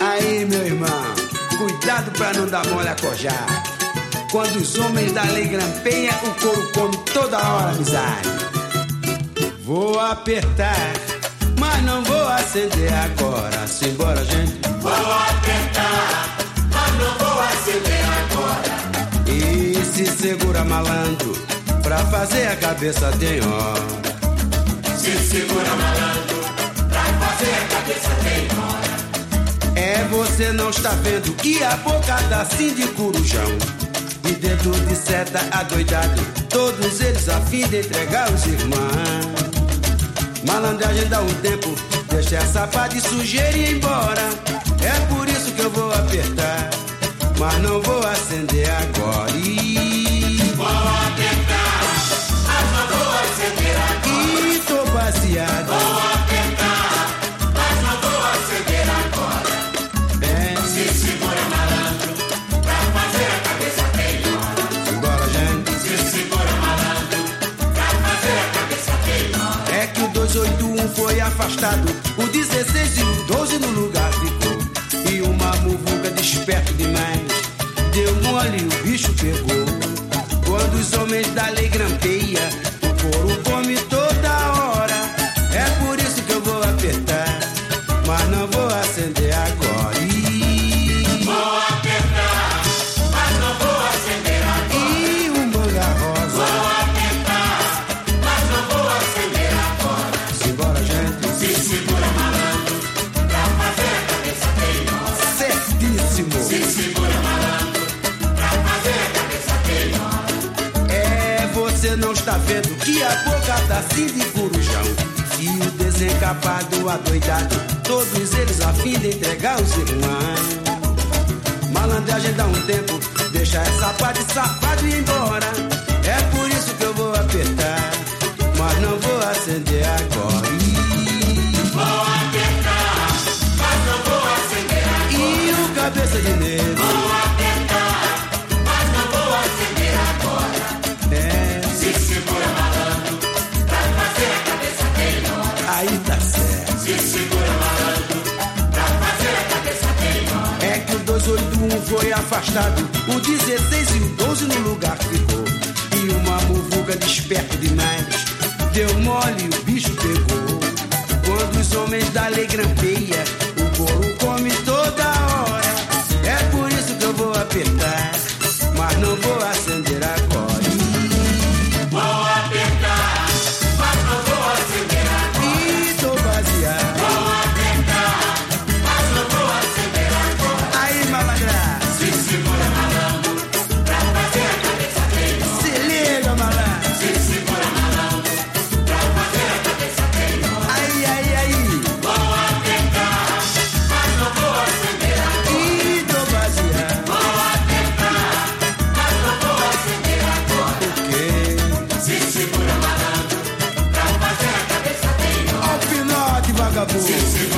Aí, meu irmão, cuidado pra não dar mole a cojar. Quando os homens da lei grampeiam, o couro come toda hora, amizade. Vou apertar, mas não vou acender agora. Simbora, gente. Vou apertar, mas não vou acender agora. E se segura, malandro, pra fazer a cabeça tem hora. Se segura, malandro, pra fazer a cabeça tem hora. É, você não está vendo que a boca dá assim de corujão e dedo de seta adoidado, todos eles a fim de entregar os irmãos. Malandragem dá um tempo, deixa essa pá de sujeira e ir embora. É por isso que eu vou apertar, mas não vou acender agora. Vou apertar, mas não vou acender agora. E tô baseado. Vou apertar, mas não vou acender agora. Se segura, malandro, pra fazer a cabeça tem hora. Simbora, gente. Se segura, malandro, pra fazer a cabeça tem hora. É que o 281 foi afastado, o 16 e o 12 no lugar ficou. E uma muvuca desperto demais deu mole e o bicho pegou. Quando os homens da lei grampeia, o couro come toda hora. É por isso que eu vou apertar, mas não vou acender agora. Vou apertar, mas não vou acender agora. E o manga rosa. Vou apertar, mas não vou acender agora. Simbora, gente. Se segura, malandro, pra fazer a cabeça tem hora. Certíssimo. Se segura, malandro, pra fazer a cabeça tem hora. É, você não está vendo que a boca tá assim de corujão e o desencapado adoidado, todos eles a fim de entregar os irmãos. Malandragem dá um tempo, deixa essa pá de safado ir embora. É por isso que eu vou apertar, mas não vou acender agora. Vou apertar, mas não vou acender agora. E o cabeça de negro. Vou apertar, mas não vou acender agora. É, Se segura, malandro, pra fazer a cabeça tem hora. aí tá certo. Se segura, malandro, pra fazer a cabeça tem hora. É que o 281 foi afastado, o 16 e o 12 no lugar ficou. E uma muvuca desperto demais deu mole e o bicho pegou. Quando os homens da lei grampeia, o couro come toda hora. É por isso que eu vou apertar, mas não vou acender agora. Vou apertar, mas não vou acender agora. E tô baseado. Vou apertar, mas não vou acender agora. Aí, malandra, Se segura, malandro, pra fazer a cabeça tem hora. se liga, malandro. Se segura, malandro, pra fazer a cabeça tem hora. Aí, aí, aí. Vou apertar, mas não vou acender agora. E tô baseado. Vou apertar, mas não vou acender agora. Porque Se segura, malandro, pra fazer a cabeça tem hora. ao final de vagabundo. Se segura,